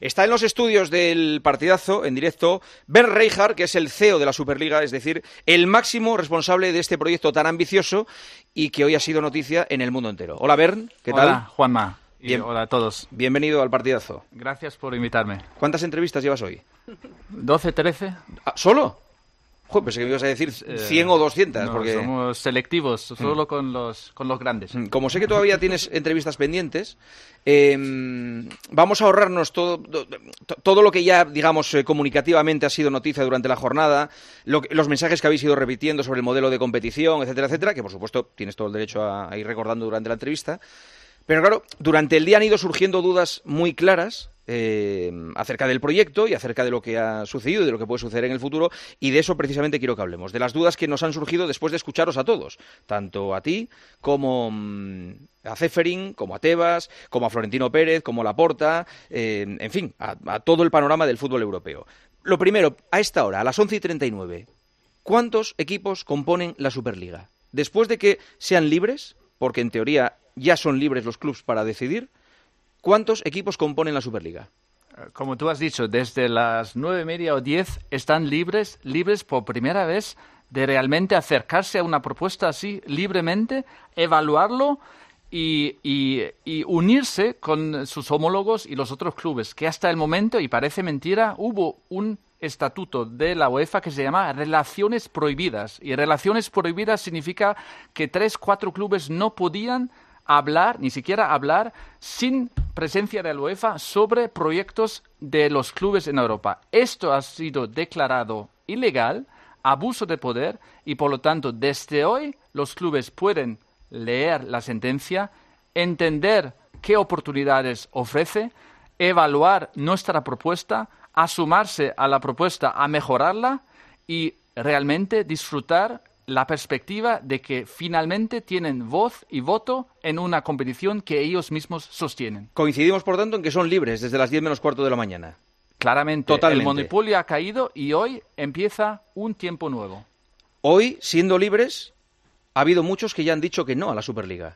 Está en los estudios del Partidazo, en directo, Bernd Reichart, que es el CEO de la Superliga, es decir, el máximo responsable de este proyecto tan ambicioso y que hoy ha sido noticia en el mundo entero. Hola, Bernd, ¿qué tal? Hola, Juanma. Hola a todos. Bienvenido al Partidazo. Gracias por invitarme. ¿Cuántas entrevistas llevas hoy? 12, 13. ¿Solo? Joder, pensé que me ibas a decir 100 o 200. No, porque somos selectivos, solo con los grandes. Como sé que todavía tienes entrevistas pendientes, vamos a ahorrarnos todo lo que ya, digamos, comunicativamente ha sido noticia durante la jornada, los mensajes que habéis ido repitiendo sobre el modelo de competición, etcétera, etcétera, que por supuesto tienes todo el derecho a ir recordando durante la entrevista. Pero claro, durante el día han ido surgiendo dudas muy claras acerca del proyecto y acerca de lo que ha sucedido y de lo que puede suceder en el futuro, y de eso precisamente quiero que hablemos, de las dudas que nos han surgido después de escucharos a todos, tanto a ti como a Ceferin, como a Tebas, como a Florentino Pérez, como a Laporta, en fin, a todo el panorama del fútbol europeo. Lo primero, a esta hora, a las 11:39, ¿cuántos equipos componen la Superliga? Después de que sean libres, porque en teoría ya son libres los clubes para decidir, ¿cuántos equipos componen la Superliga? Como tú has dicho, desde las 9:30 o 10 están libres por primera vez de realmente acercarse a una propuesta así libremente, evaluarlo y unirse con sus homólogos y los otros clubes, que hasta el momento, y parece mentira, hubo un estatuto de la UEFA que se llama Relaciones Prohibidas. Y Relaciones Prohibidas significa que 3, 4 clubes no podían hablar, ni siquiera hablar, sin presencia de la UEFA sobre proyectos de los clubes en Europa. Esto ha sido declarado ilegal, abuso de poder, y por lo tanto, desde hoy, los clubes pueden leer la sentencia, entender qué oportunidades ofrece, evaluar nuestra propuesta, asumarse a la propuesta, a mejorarla y realmente disfrutar la perspectiva de que finalmente tienen voz y voto en una competición que ellos mismos sostienen. Coincidimos, por tanto, en que son libres desde las 10 menos cuarto de la mañana. Claramente, Totalmente. El monopolio ha caído y hoy empieza un tiempo nuevo. Hoy, siendo libres, ha habido muchos que ya han dicho que no a la Superliga.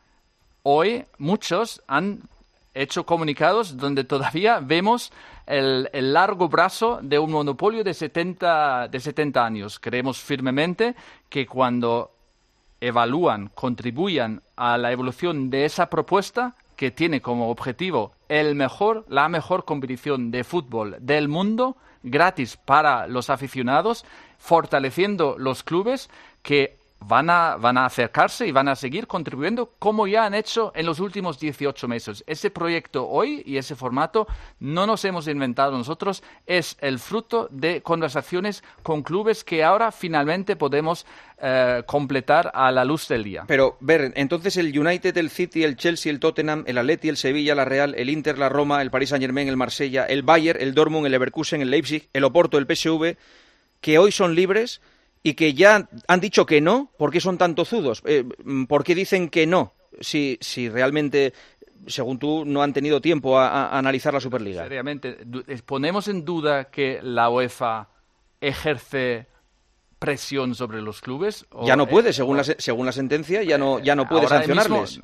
Hoy muchos han hecho comunicados donde todavía vemos el largo brazo de un monopolio de 70 años. Creemos firmemente que cuando evalúan, contribuyan a la evolución de esa propuesta que tiene como objetivo la mejor competición de fútbol del mundo, gratis para los aficionados, fortaleciendo los clubes que van a acercarse y van a seguir contribuyendo como ya han hecho en los últimos 18 meses. Ese proyecto hoy y ese formato no nos hemos inventado nosotros, es el fruto de conversaciones con clubes que ahora finalmente podemos completar a la luz del día. Pero, ver, entonces el United, el City, el Chelsea, el Tottenham, el Atleti, el Sevilla, la Real, el Inter, la Roma, el Paris Saint-Germain, el Marsella, el Bayern, el Dortmund, el Leverkusen, el Leipzig, el Oporto, el PSV, que hoy son libres y que ya han dicho que no, ¿por qué son tan tozudos? ¿Por qué dicen que no? Si realmente, según tú, no han tenido tiempo a analizar la Superliga. Seriamente, ¿ponemos en duda que la UEFA ejerce presión sobre los clubes? Ya no puede, según la sentencia, ya no puede sancionarles.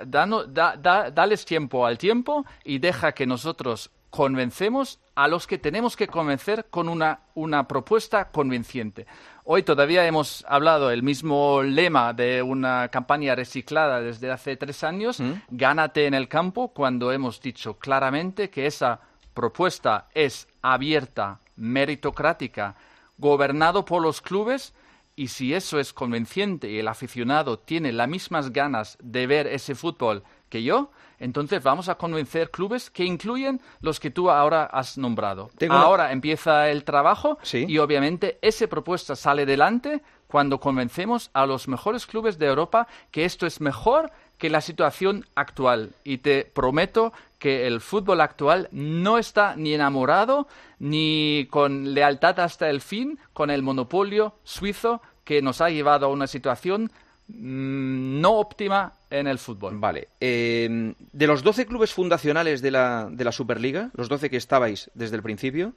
Dales tiempo al tiempo y deja que nosotros convencemos a los que tenemos que convencer con una propuesta convincente. Hoy todavía hemos hablado el mismo lema de una campaña reciclada desde hace 3 años, Gánate en el campo, cuando hemos dicho claramente que esa propuesta es abierta, meritocrática, gobernado por los clubes, y si eso es convincente y el aficionado tiene las mismas ganas de ver ese fútbol que yo, entonces vamos a convencer clubes que incluyen los que tú ahora has nombrado. Ahora empieza el trabajo, ¿sí? Y obviamente esa propuesta sale adelante cuando convencemos a los mejores clubes de Europa que esto es mejor que la situación actual. Y te prometo que el fútbol actual no está ni enamorado ni con lealtad hasta el fin con el monopolio suizo que nos ha llevado a una situación no óptima en el fútbol. Vale. De los 12 clubes fundacionales de la Superliga, los 12 que estaban desde el principio,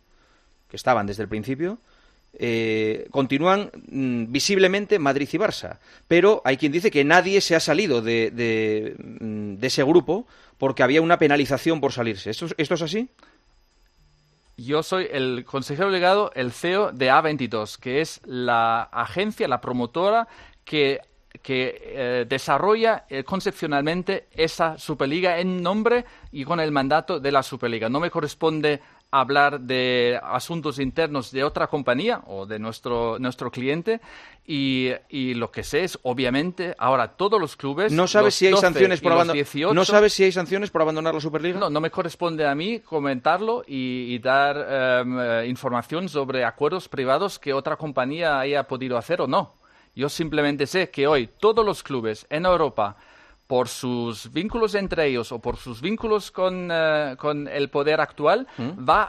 continúan visiblemente Madrid y Barça. Pero hay quien dice que nadie se ha salido de ese grupo porque había una penalización por salirse. ¿Esto es así? Yo soy el consejero delegado, el CEO de A22, que es la agencia, la promotora que desarrolla concepcionalmente esa Superliga en nombre y con el mandato de la Superliga. No me corresponde hablar de asuntos internos de otra compañía o de nuestro cliente y lo que sé es, obviamente, ahora todos los clubes... ¿No sabes si hay sanciones por ¿No sabes si hay sanciones por abandonar la Superliga? No me corresponde a mí comentarlo y dar información sobre acuerdos privados que otra compañía haya podido hacer o no. Yo simplemente sé que hoy todos los clubes en Europa, por sus vínculos entre ellos o por sus vínculos con el poder actual, va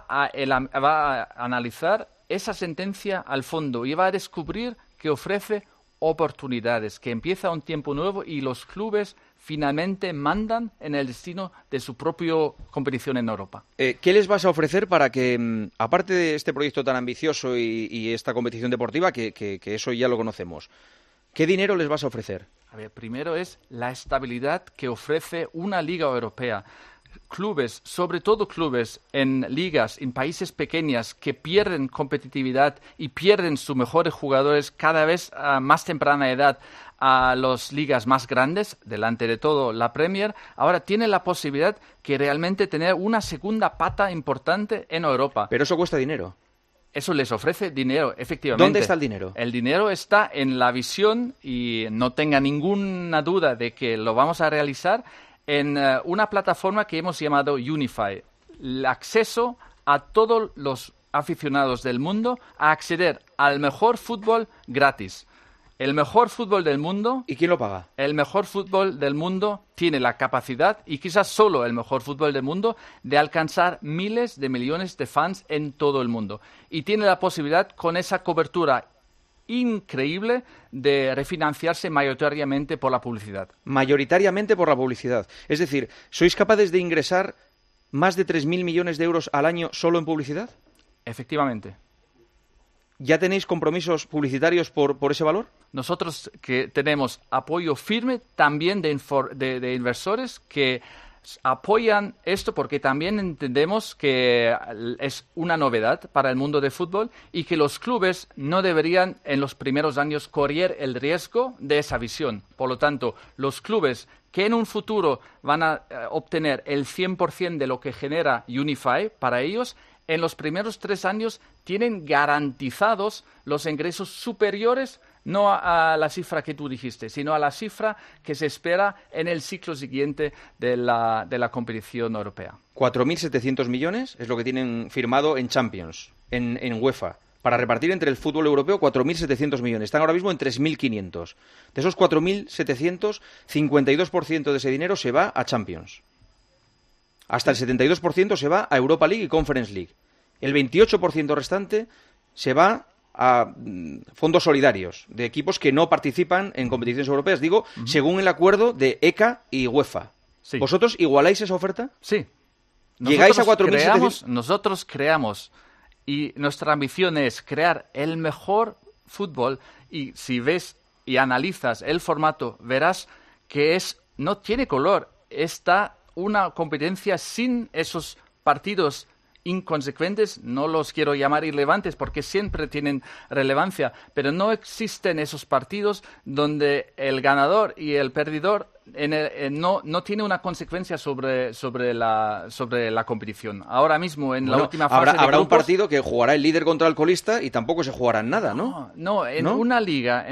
a analizar esa sentencia al fondo y va a descubrir que ofrece oportunidades, que empieza un tiempo nuevo y los clubes finalmente mandan en el destino de su propia competición en Europa. ¿Qué les vas a ofrecer para que, aparte de este proyecto tan ambicioso y esta competición deportiva, que eso ya lo conocemos, qué dinero les vas a ofrecer? A ver, primero es la estabilidad que ofrece una liga europea. Clubes, sobre todo clubes en ligas, en países pequeñas que pierden competitividad y pierden sus mejores jugadores cada vez a más temprana edad a las ligas más grandes, delante de todo la Premier, ahora tienen la posibilidad que realmente tener una segunda pata importante en Europa. Pero eso cuesta dinero. Eso les ofrece dinero, efectivamente. ¿Dónde está el dinero? El dinero está en la visión, y no tenga ninguna duda de que lo vamos a realizar, en una plataforma que hemos llamado Unify. El acceso a todos los aficionados del mundo a acceder al mejor fútbol gratis. El mejor fútbol del mundo... ¿Y quién lo paga? El mejor fútbol del mundo tiene la capacidad, y quizás solo el mejor fútbol del mundo, de alcanzar miles de millones de fans en todo el mundo. Y tiene la posibilidad, con esa cobertura increíble, de refinanciarse mayoritariamente por la publicidad. Mayoritariamente por la publicidad. Es decir, ¿sois capaces de ingresar más de 3.000 millones de euros al año solo en publicidad? Efectivamente. ¿Ya tenéis compromisos publicitarios por ese valor? Nosotros que tenemos apoyo firme también de inversores que apoyan esto, porque también entendemos que es una novedad para el mundo del fútbol y que los clubes no deberían en los primeros años correr el riesgo de esa visión. Por lo tanto, los clubes que en un futuro van a obtener el 100% de lo que genera Unify para ellos, en los primeros 3 años tienen garantizados los ingresos superiores no a la cifra que tú dijiste, sino a la cifra que se espera en el ciclo siguiente de la competición europea. 4.700 millones es lo que tienen firmado en Champions, en UEFA, para repartir entre el fútbol europeo 4.700 millones. Están ahora mismo en 3.500. De esos 4.700, 52% de ese dinero se va a Champions. Hasta el 72% se va a Europa League y Conference League. El 28% restante se va a fondos solidarios de equipos que no participan en competiciones europeas, digo, según el acuerdo de ECA y UEFA. Sí. ¿Vosotros igualáis esa oferta? Sí. ¿Llegáis a 4.700? Nosotros creamos, y nuestra ambición es crear el mejor fútbol, y si ves y analizas el formato, verás que no tiene color. Está una competencia sin esos partidos inconsecuentes, no los quiero llamar irrelevantes porque siempre tienen relevancia, pero no existen esos partidos donde el ganador y el perdedor no tiene una consecuencia sobre la competición. Ahora mismo, en la última fase de habrá grupos, un partido que jugará el líder contra el colista y tampoco se jugará nada, ¿no? Una liga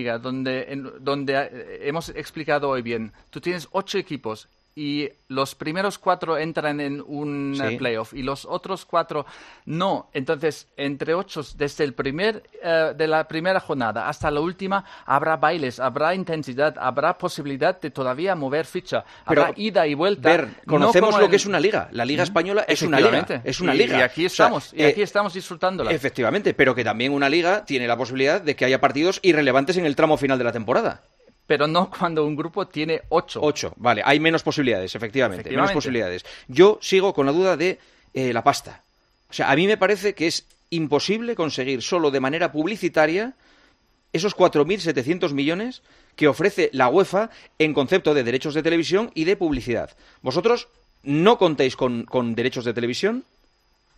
donde hemos explicado hoy bien, tú tienes 8 equipos y los primeros 4 entran en un playoff y los otros 4 no. Entonces, entre 8, desde el de la primera jornada hasta la última, habrá bailes, habrá intensidad, habrá posibilidad de todavía mover ficha, habrá ida y vuelta. Conocemos lo que es una liga. La Liga Española es una liga. Es una liga. Y aquí estamos, aquí estamos disfrutándola. Efectivamente, pero que también una liga tiene la posibilidad de que haya partidos irrelevantes en el tramo final de la temporada. Pero no cuando un grupo tiene 8. 8, vale. Hay menos posibilidades, efectivamente. Menos posibilidades. Yo sigo con la duda de la pasta. O sea, a mí me parece que es imposible conseguir solo de manera publicitaria esos 4.700 millones que ofrece la UEFA en concepto de derechos de televisión y de publicidad. ¿Vosotros no contáis con derechos de televisión?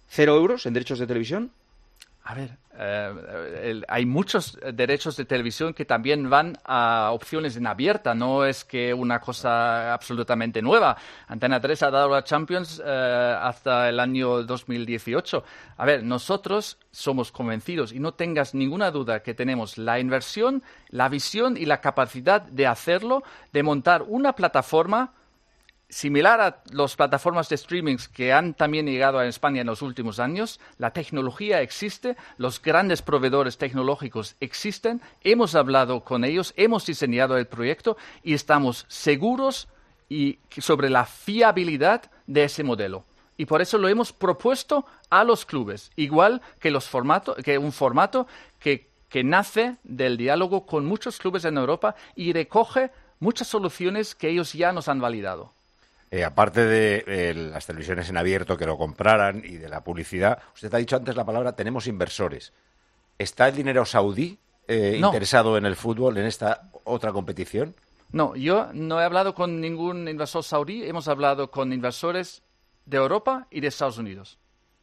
¿0 euros en derechos de televisión? A ver, hay muchos derechos de televisión que también van a opciones en abierta, no es que una cosa absolutamente nueva. Antena 3 ha dado la Champions hasta el año 2018. A ver, nosotros somos convencidos y no tengas ninguna duda que tenemos la inversión, la visión y la capacidad de hacerlo, de montar una plataforma similar a las plataformas de streaming que han también llegado a España en los últimos años. La tecnología existe, los grandes proveedores tecnológicos existen, hemos hablado con ellos, hemos diseñado el proyecto y estamos seguros sobre la fiabilidad de ese modelo. Y por eso lo hemos propuesto a los clubes, igual que un formato que nace del diálogo con muchos clubes en Europa y recoge muchas soluciones que ellos ya nos han validado. Aparte de las televisiones en abierto que lo compraran y de la publicidad, usted ha dicho antes la palabra tenemos inversores. ¿Está el dinero saudí interesado en el fútbol, en esta otra competición? No, yo no he hablado con ningún inversor saudí, hemos hablado con inversores de Europa y de Estados Unidos.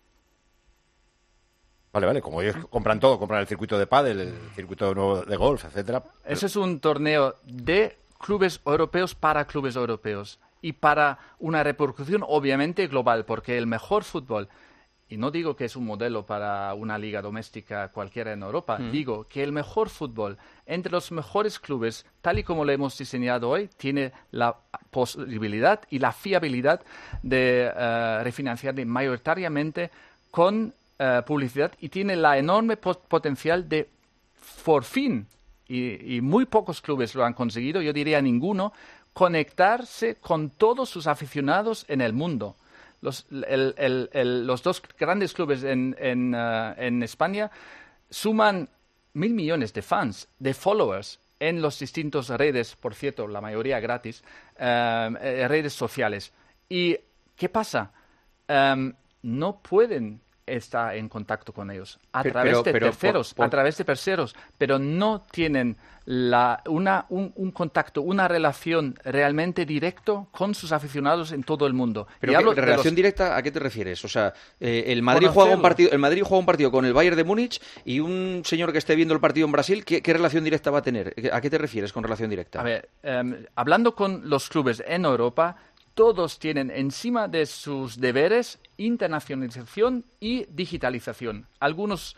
Vale, como ellos compran todo, compran el circuito de pádel, el circuito nuevo de golf, etcétera. Ese es un torneo de clubes europeos para clubes europeos. Y para una repercusión obviamente global, porque el mejor fútbol, y no digo que es un modelo para una liga doméstica cualquiera en Europa, digo que el mejor fútbol entre los mejores clubes, tal y como lo hemos diseñado hoy, tiene la posibilidad y la fiabilidad de refinanciarle mayoritariamente con publicidad y tiene la enorme potencial de, por fin, y muy pocos clubes lo han conseguido, yo diría ninguno, conectarse con todos sus aficionados en el mundo. Los dos grandes clubes en España suman 1.000 millones de fans, de followers en los distintos redes, por cierto, la mayoría gratis, redes sociales. ¿Y qué pasa? No pueden estar en contacto con ellos a través de terceros, pero no tienen un contacto, una relación realmente directo con sus aficionados en todo el mundo. Pero ¿relación directa a qué te refieres? O sea, el Madrid juega un partido con el Bayern de Múnich y un señor que esté viendo el partido en Brasil, ¿qué relación directa va a tener? ¿A qué te refieres con relación directa? A ver, hablando con los clubes en Europa, todos tienen encima de sus deberes internacionalización y digitalización. Algunas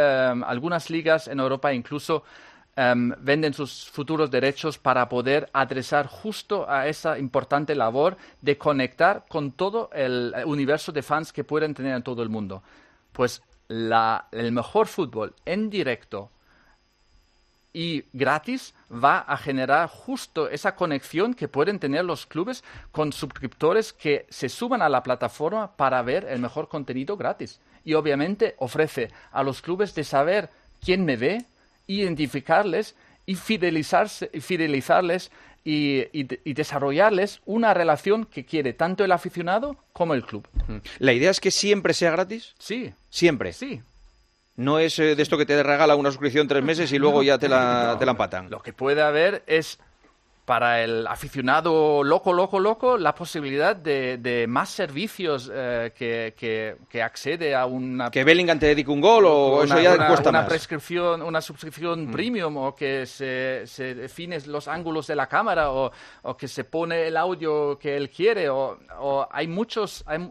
ligas en Europa incluso venden sus futuros derechos para poder adresar justo a esa importante labor de conectar con todo el universo de fans que pueden tener en todo el mundo. Pues el mejor fútbol en directo y gratis va a generar justo esa conexión que pueden tener los clubes con suscriptores que se suban a la plataforma para ver el mejor contenido gratis. Y obviamente ofrece a los clubes de saber quién me ve, identificarles y fidelizarles y desarrollarles una relación que quiere tanto el aficionado como el club. ¿La idea es que siempre sea gratis? Sí. ¿Siempre? Sí. No es de esto que te regala una suscripción 3 meses y luego ya te la empatan. Lo que puede haber es, para el aficionado loco, la posibilidad de más servicios que accede a una... ¿Que Bellingham te dedique un gol o eso ya cuesta más? Una suscripción premium o que se definen los ángulos de la cámara o que se pone el audio que él quiere o hay mucho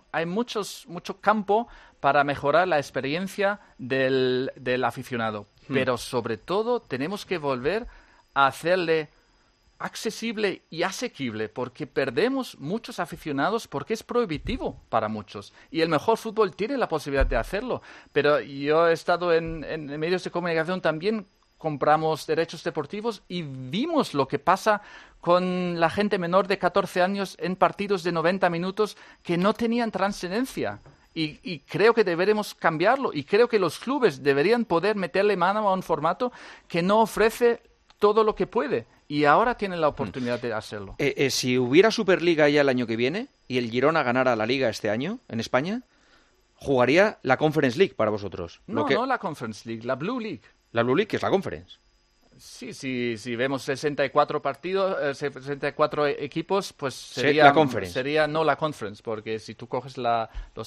campo para mejorar la experiencia del aficionado. Pero sobre todo tenemos que volver a hacerle accesible y asequible, porque perdemos muchos aficionados porque es prohibitivo para muchos. Y el mejor fútbol tiene la posibilidad de hacerlo. Pero yo he estado en medios de comunicación también, compramos derechos deportivos y vimos lo que pasa con la gente menor de 14 años en partidos de 90 minutos que no tenían trascendencia. Y creo que deberemos cambiarlo y creo que los clubes deberían poder meterle mano a un formato que no ofrece todo lo que puede y ahora tienen la oportunidad de hacerlo. Si hubiera Superliga ya el año que viene y el Girona ganara la Liga este año en España, ¿jugaría la Conference League para vosotros? No la Conference League, la Blue League. La Blue League, que es la Conference. Si vemos 64 partidos, 64 equipos, pues sería la Conference. Sería no la Conference, porque si tú coges los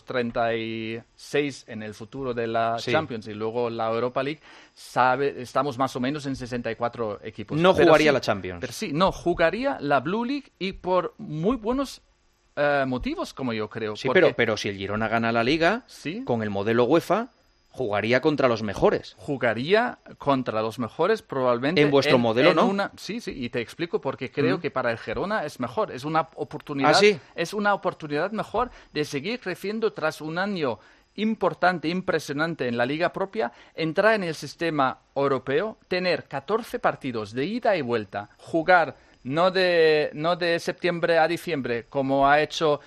36 en el futuro de la Champions y luego la Europa League, estamos más o menos en 64 equipos. No jugaría la Champions. Pero sí, no, jugaría la Blue League y por muy buenos motivos, como yo creo. Sí, pero si el Girona gana la Liga, con el modelo UEFA, jugaría contra los mejores. Jugaría contra los mejores probablemente. En vuestro modelo, ¿no? Sí, y te explico porque creo que para el Girona es mejor. Es una oportunidad. ¿Ah, sí? Es una oportunidad mejor de seguir creciendo tras un año importante, impresionante en la liga propia, entrar en el sistema europeo, tener 14 partidos de ida y vuelta, jugar no de septiembre a diciembre como ha hecho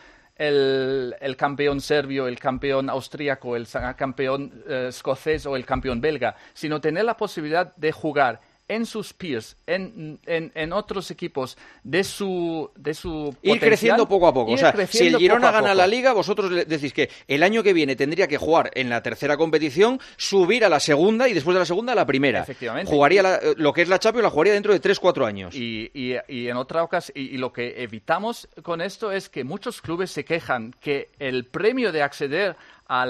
el campeón serbio, el campeón austríaco, el campeón escocés o el campeón belga, sino tener la posibilidad de jugar en sus peers, en otros equipos de su ir creciendo poco a poco. O sea, si el Girona gana la Liga, vosotros decís que el año que viene tendría que jugar en la tercera competición, subir a la segunda y después de la segunda a la primera. Efectivamente. Jugaría lo que es la Champions, la jugaría dentro de 3-4 años. Y en otra ocasión, y lo que evitamos con esto es que muchos clubes se quejan que el premio de acceder a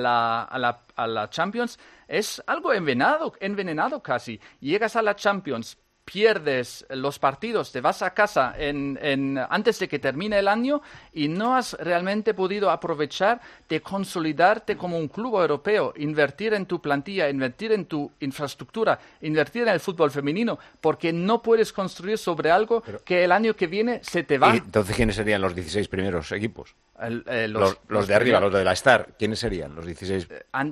la Champions es algo envenenado casi. Llegas a la Champions, pierdes los partidos, te vas a casa antes de que termine el año y no has realmente podido aprovechar de consolidarte como un club europeo, invertir en tu plantilla, invertir en tu infraestructura, invertir en el fútbol femenino, porque no puedes construir sobre algo que el año que viene se te va. ¿Y entonces quiénes serían los 16 primeros equipos? Los de arriba, los de la Star, ¿quiénes serían los 16?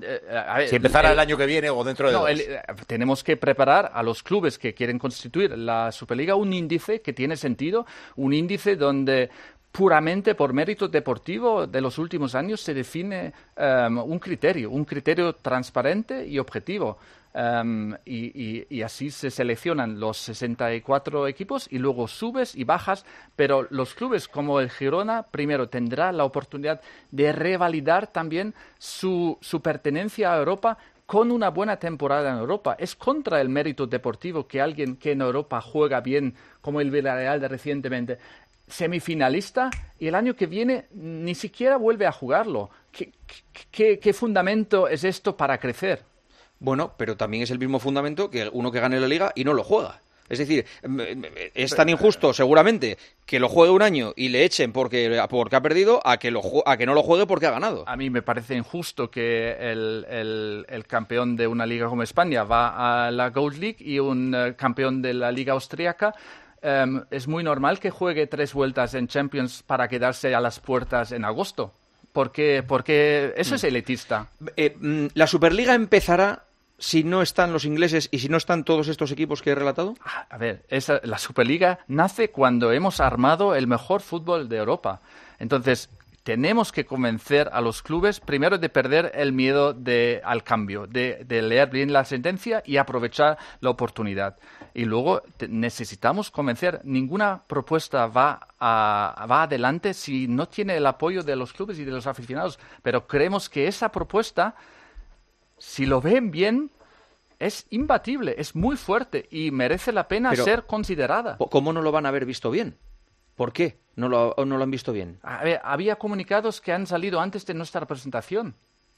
Si empezara el año que viene o dentro de dos. Tenemos que preparar a los clubes que quieren constituir la Superliga un índice que tiene sentido, un índice donde puramente por mérito deportivo de los últimos años se define un criterio transparente y objetivo. Y así se seleccionan los 64 equipos y luego subes y bajas, pero los clubes como el Girona primero tendrá la oportunidad de revalidar también su pertenencia a Europa con una buena temporada en Europa. Es contra el mérito deportivo que alguien que en Europa juega bien, como el Villarreal de recientemente, semifinalista, y el año que viene ni siquiera vuelve a jugarlo. ¿Qué fundamento es esto para crecer? Bueno, pero también es el mismo fundamento que uno que gane la Liga y no lo juega. Es decir, es tan injusto seguramente que lo juegue un año y le echen porque ha perdido a que no lo juegue porque ha ganado. A mí me parece injusto que el campeón de una liga como España va a la Gold League y un campeón de la liga austríaca es muy normal que juegue 3 vueltas en Champions para quedarse a las puertas en agosto. Porque eso es elitista. ¿La Superliga empezará si no están los ingleses y si no están todos estos equipos que he relatado? A ver, la Superliga nace cuando hemos armado el mejor fútbol de Europa. Entonces, tenemos que convencer a los clubes primero de perder el miedo al cambio, de leer bien la sentencia y aprovechar la oportunidad. Y luego necesitamos convencer. Ninguna propuesta va adelante si no tiene el apoyo de los clubes y de los aficionados. Pero creemos que esa propuesta, si lo ven bien, es imbatible, es muy fuerte y merece la pena ser considerada. ¿Cómo no lo van a haber visto bien? ¿Por qué no lo han visto bien? A ver, había comunicados que han salido antes de nuestra presentación,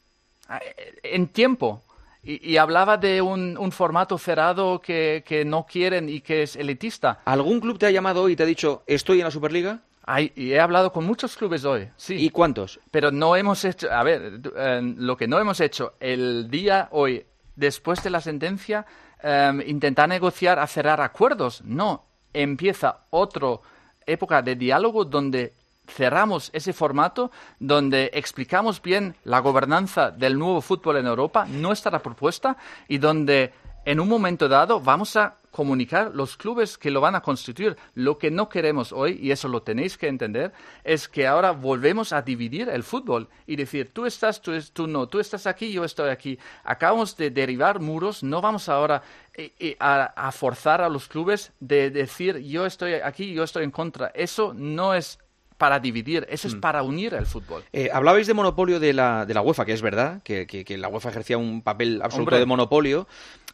en tiempo, y hablaba de un formato cerrado que no quieren y que es elitista. ¿Algún club te ha llamado hoy y te ha dicho, estoy en la Superliga? Y he hablado con muchos clubes hoy, sí. ¿Y cuántos? Pero no hemos hecho, lo que no hemos hecho el día hoy, después de la sentencia, intentar negociar a cerrar acuerdos. No, empieza otra época de diálogo donde cerramos ese formato, donde explicamos bien la gobernanza del nuevo fútbol en Europa, nuestra propuesta, y donde en un momento dado vamos a comunicar los clubes que lo van a constituir. Lo que no queremos hoy, y eso lo tenéis que entender, es que ahora volvemos a dividir el fútbol y decir, tú estás, tú no, tú estás aquí, yo estoy aquí. Acabamos de derribar muros, no vamos ahora a forzar a los clubes de decir, yo estoy aquí, yo estoy en contra. Eso no es para dividir, eso es para unir el fútbol. Hablabais de monopolio de la UEFA, que es verdad, que la UEFA ejercía un papel absoluto de monopolio,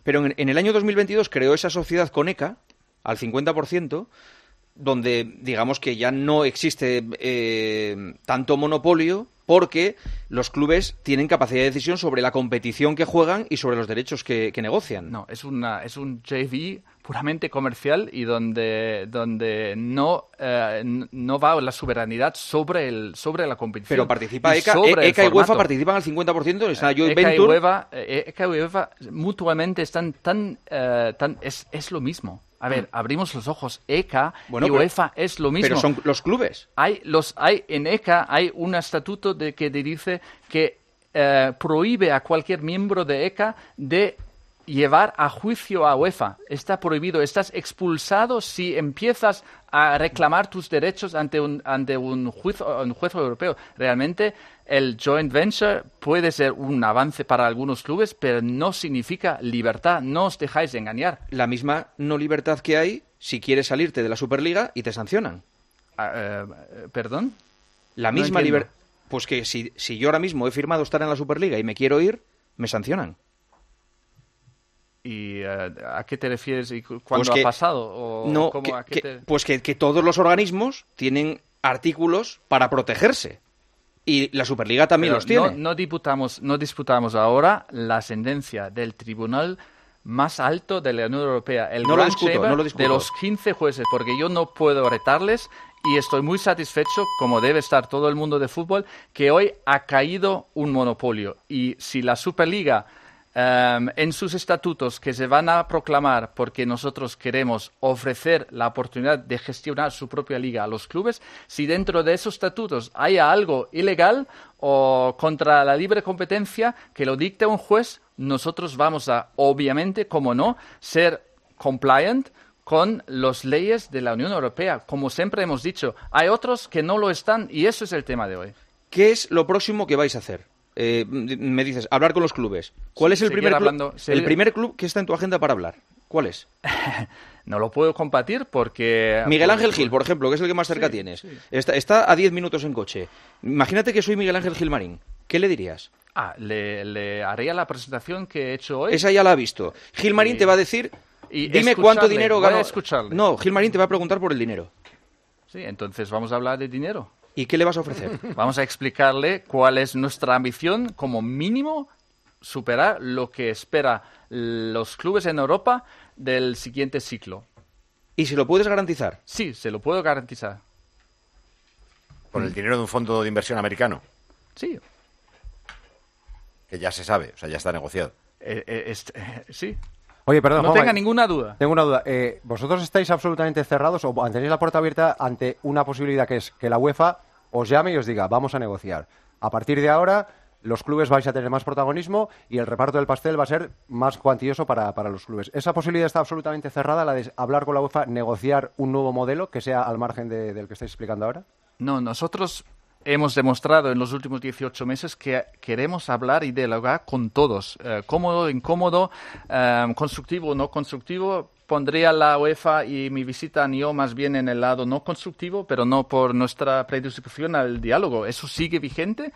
Pero en el año 2022 creó esa sociedad con ECA, al 50%, donde digamos que ya no existe tanto monopolio, porque los clubes tienen capacidad de decisión sobre la competición que juegan y sobre los derechos que negocian. No, es un JV puramente comercial y donde no va la soberanidad sobre la competición. Pero participa ECA y UEFA participan al 50%, está Joint Venture. ECA y UEFA mutuamente están es lo mismo. A ver, abrimos los ojos. ECA y UEFA es lo mismo. Pero son los clubes. En ECA hay un estatuto que dice que prohíbe a cualquier miembro de ECA de llevar a juicio a UEFA. Está prohibido. Estás expulsado si empiezas a reclamar tus derechos ante un juez europeo. Realmente el joint venture puede ser un avance para algunos clubes, pero no significa libertad. No os dejáis de engañar. La misma no libertad que hay si quieres salirte de la Superliga y te sancionan. ¿Perdón? La misma libertad. Pues que si yo ahora mismo he firmado estar en la Superliga y me quiero ir, me sancionan. ¿Y a qué te refieres? ¿Y cuándo ha pasado? Pues que todos los organismos tienen artículos para protegerse. Y la Superliga también los tiene. No disputamos ahora la sentencia del tribunal más alto de la Unión Europea, el Grand Chamber de los 15 jueces, porque yo no puedo retarles y estoy muy satisfecho, como debe estar todo el mundo de fútbol, que hoy ha caído un monopolio. Y si la Superliga en sus estatutos que se van a proclamar porque nosotros queremos ofrecer la oportunidad de gestionar su propia liga a los clubes, si dentro de esos estatutos haya algo ilegal o contra la libre competencia que lo dicte un juez, nosotros vamos a, obviamente, como no, ser compliant con las leyes de la Unión Europea. Como siempre hemos dicho, hay otros que no lo están y eso es el tema de hoy. ¿Qué es lo próximo que vais a hacer? Me dices, hablar con los clubes. ¿Cuál es el primer club que está en tu agenda para hablar? ¿Cuál es? No lo puedo compartir porque... Miguel Ángel Gil, por ejemplo, que es el que más cerca tienes. Sí. Está a 10 minutos en coche. Imagínate que soy Miguel Ángel Gilmarín. ¿Qué le dirías? Le haría la presentación que he hecho hoy. Esa ya la ha visto. Gilmarín te va a decir, dime cuánto dinero ganó. No, Gilmarín te va a preguntar por el dinero. Sí, entonces vamos a hablar de dinero. ¿Y qué le vas a ofrecer? Vamos a explicarle cuál es nuestra ambición, como mínimo, superar lo que espera los clubes en Europa del siguiente ciclo. ¿Y se lo puedes garantizar? Sí, se lo puedo garantizar. ¿Con el dinero de un fondo de inversión americano? Sí. Que ya se sabe, o sea, ya está negociado. Sí. Oye, perdón, no tenga ninguna duda. Tengo una duda. ¿Vosotros estáis absolutamente cerrados o tenéis la puerta abierta ante una posibilidad que es que la UEFA os llame y os diga, vamos a negociar? A partir de ahora, los clubes vais a tener más protagonismo y el reparto del pastel va a ser más cuantioso para los clubes. ¿Esa posibilidad está absolutamente cerrada, la de hablar con la UEFA, negociar un nuevo modelo que sea al margen del que estáis explicando ahora? No, nosotros hemos demostrado en los últimos 18 meses que queremos hablar y dialogar con todos. Cómodo, incómodo, constructivo o no constructivo. Pondría la UEFA y mi visita a NIO más bien en el lado no constructivo, pero no por nuestra predisposición al diálogo. Eso sigue vigente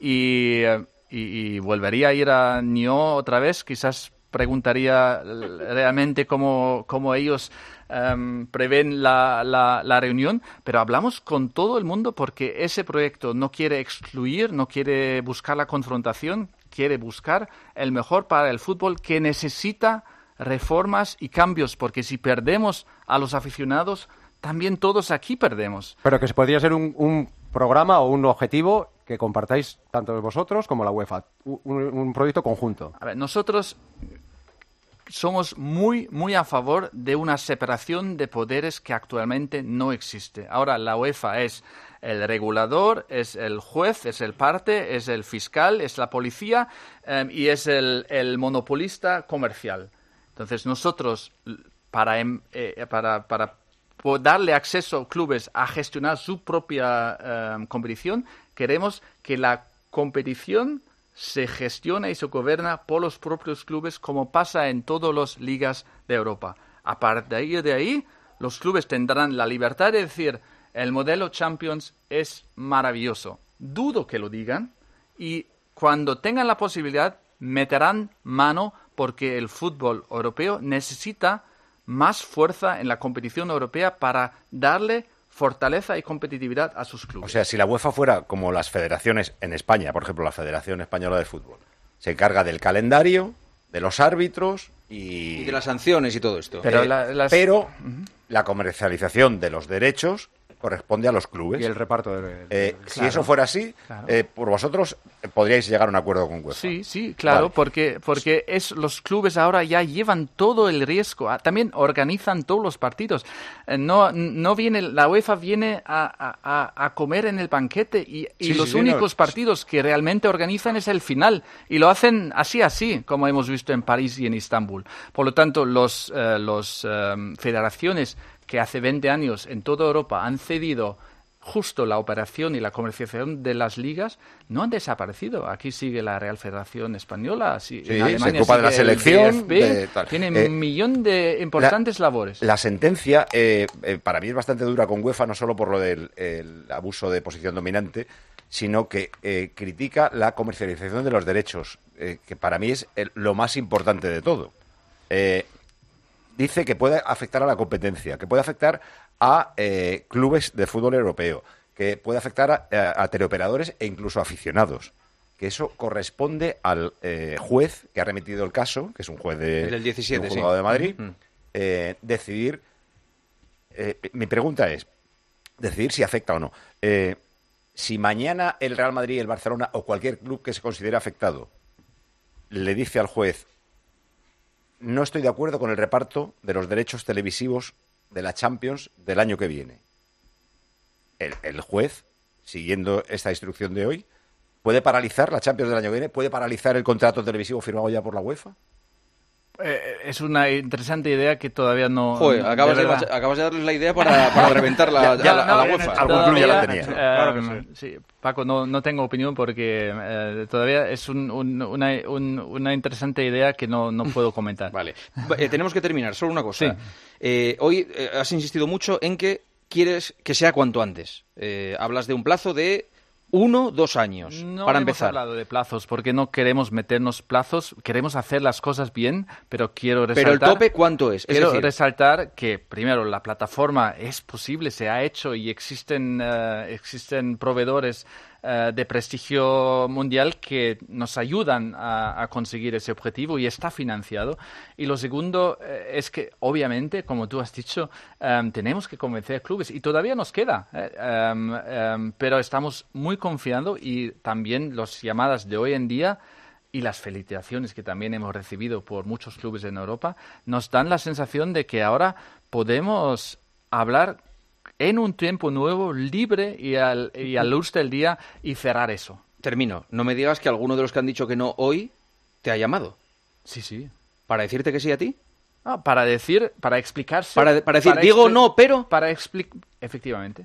y volvería a ir a NIO otra vez. Quizás preguntaría realmente cómo ellos prevén la reunión, pero hablamos con todo el mundo porque ese proyecto no quiere excluir, no quiere buscar la confrontación, quiere buscar el mejor para el fútbol, que necesita reformas y cambios, porque si perdemos a los aficionados, también todos aquí perdemos. Pero que podría ser un programa o un objetivo que compartáis tanto vosotros como la UEFA, un proyecto conjunto. A ver, nosotros somos muy, muy a favor de una separación de poderes que actualmente no existe. Ahora, la UEFA es el regulador, es el juez, es el parte, es el fiscal, es la policía y es el monopolista comercial. Entonces, nosotros, para darle acceso a clubes a gestionar su propia competición, queremos que la competición se gestiona y se gobierna por los propios clubes, como pasa en todas las ligas de Europa. A partir de ahí, los clubes tendrán la libertad de decir, el modelo Champions es maravilloso. Dudo que lo digan y cuando tengan la posibilidad, meterán mano porque el fútbol europeo necesita más fuerza en la competición europea para darle fortaleza y competitividad a sus clubes. O sea, si la UEFA fuera como las federaciones en España, por ejemplo, la Federación Española de Fútbol, se encarga del calendario, de los árbitros y de las sanciones y todo esto. Pero la comercialización de los derechos corresponde a los clubes. Y el reparto si eso fuera así, por vosotros podríais llegar a un acuerdo con UEFA. Sí, claro, vale. porque los clubes ahora ya llevan todo el riesgo, también organizan todos los partidos. No viene, la UEFA viene a comer en el banquete y los únicos partidos que realmente organizan es el final y lo hacen así, como hemos visto en París y en Estambul. Por lo tanto, los federaciones que hace 20 años en toda Europa han cedido justo la operación y la comercialización de las ligas, no han desaparecido. Aquí sigue la Real Federación Española, en Alemania se ocupa de la selección. Tiene un millón de importantes labores. La sentencia, para mí es bastante dura con UEFA, no solo por lo del abuso de posición dominante, sino que critica la comercialización de los derechos, que para mí es lo más importante de todo. Dice que puede afectar a la competencia, que puede afectar a clubes de fútbol europeo, que puede afectar a teleoperadores e incluso a aficionados. Que eso corresponde al juez que ha remitido el caso, que es un juez del 17, de un juzgado de Madrid, decidir. Mi pregunta es, decidir si afecta o no. Si mañana el Real Madrid, el Barcelona o cualquier club que se considere afectado le dice al juez: no estoy de acuerdo con el reparto de los derechos televisivos de la Champions del año que viene. El juez, siguiendo esta instrucción de hoy, ¿puede paralizar la Champions del año que viene? ¿Puede paralizar el contrato televisivo firmado ya por la UEFA? Es una interesante idea que todavía no... Joder, acabas de darles la idea para reventar a la UEFA. Algún club ya la tenía. Claro que sí. Paco, no tengo opinión porque todavía es una interesante idea que no puedo comentar. Vale. Tenemos que terminar. Solo una cosa. Sí. Hoy has insistido mucho en que quieres que sea cuanto antes. Hablas de un plazo de 1-2 años para empezar. No hemos hablado de plazos porque no queremos meternos plazos, queremos hacer las cosas bien, pero quiero resaltar... ¿Pero el tope cuánto es? Quiero resaltar que, primero, la plataforma es posible, se ha hecho y existen proveedores de prestigio mundial que nos ayudan a conseguir ese objetivo y está financiado. Y lo segundo es que, obviamente, como tú has dicho, tenemos que convencer a clubes y todavía nos queda, pero estamos muy confiando y también las llamadas de hoy en día y las felicitaciones que también hemos recibido por muchos clubes en Europa nos dan la sensación de que ahora podemos hablar en un tiempo nuevo, libre y al luz del día y cerrar eso. Termino. No me digas que alguno de los que han dicho que no hoy te ha llamado. Sí. ¿Para decirte que sí a ti? Para explicarse. Para decir, digo no, pero... Efectivamente.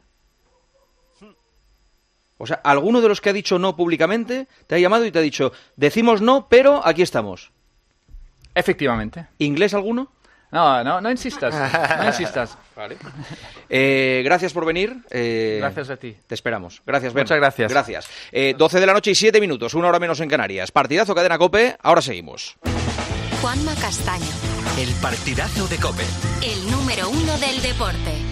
O sea, alguno de los que ha dicho no públicamente te ha llamado y te ha dicho, decimos no, pero aquí estamos. Efectivamente. ¿Inglés alguno? No insistas. No insistas. Vale. Gracias por venir. Gracias a ti. Te esperamos. Gracias, Ben. Muchas gracias. Gracias. 12 de la noche y 7 minutos, 1 hora menos en Canarias. Partidazo, Cadena COPE. Ahora seguimos. Juanma Castaño. El partidazo de COPE. El número 1 del deporte.